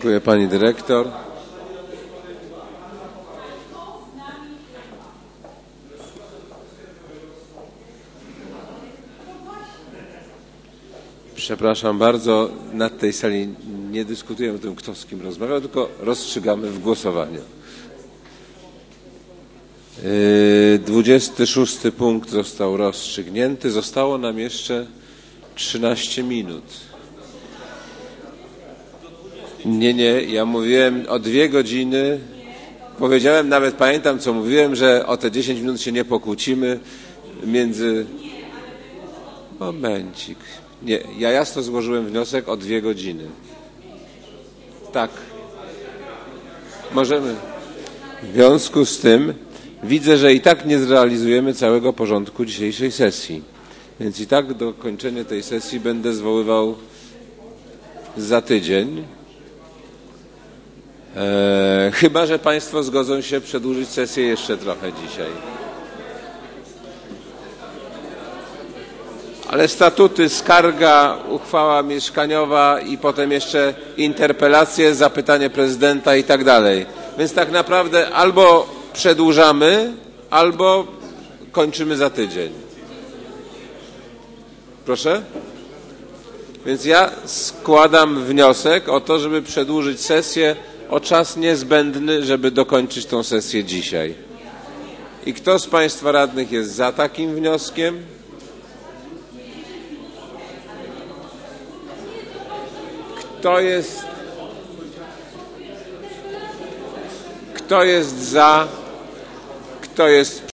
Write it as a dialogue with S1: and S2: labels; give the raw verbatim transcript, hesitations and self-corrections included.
S1: Dziękuję pani dyrektor. Przepraszam bardzo, na tej sali nie dyskutujemy o tym, kto z kim rozmawiał, tylko rozstrzygamy w głosowaniu. Dwudziesty szósty punkt został rozstrzygnięty. Zostało nam jeszcze trzynaście minut. Nie, nie, ja mówiłem o dwie godziny. Powiedziałem, nawet pamiętam, co mówiłem, że o te dziesięć minut się nie pokłócimy między... Momencik. Nie, ja jasno złożyłem wniosek o dwie godziny. Tak. Możemy. W związku z tym widzę, że i tak nie zrealizujemy całego porządku dzisiejszej sesji. Więc i tak dokończenie tej sesji będę zwoływał za tydzień. Eee, chyba że państwo zgodzą się przedłużyć sesję jeszcze trochę dzisiaj. Ale statuty, skarga, uchwała mieszkaniowa i potem jeszcze interpelacje, zapytanie prezydenta i tak dalej. Więc tak naprawdę albo przedłużamy, albo kończymy za tydzień. Proszę? Więc ja składam wniosek o to, żeby przedłużyć sesję o czas niezbędny, żeby dokończyć tą sesję dzisiaj. I kto z państwa radnych jest za takim wnioskiem? Kto jest, kto jest za, kto jest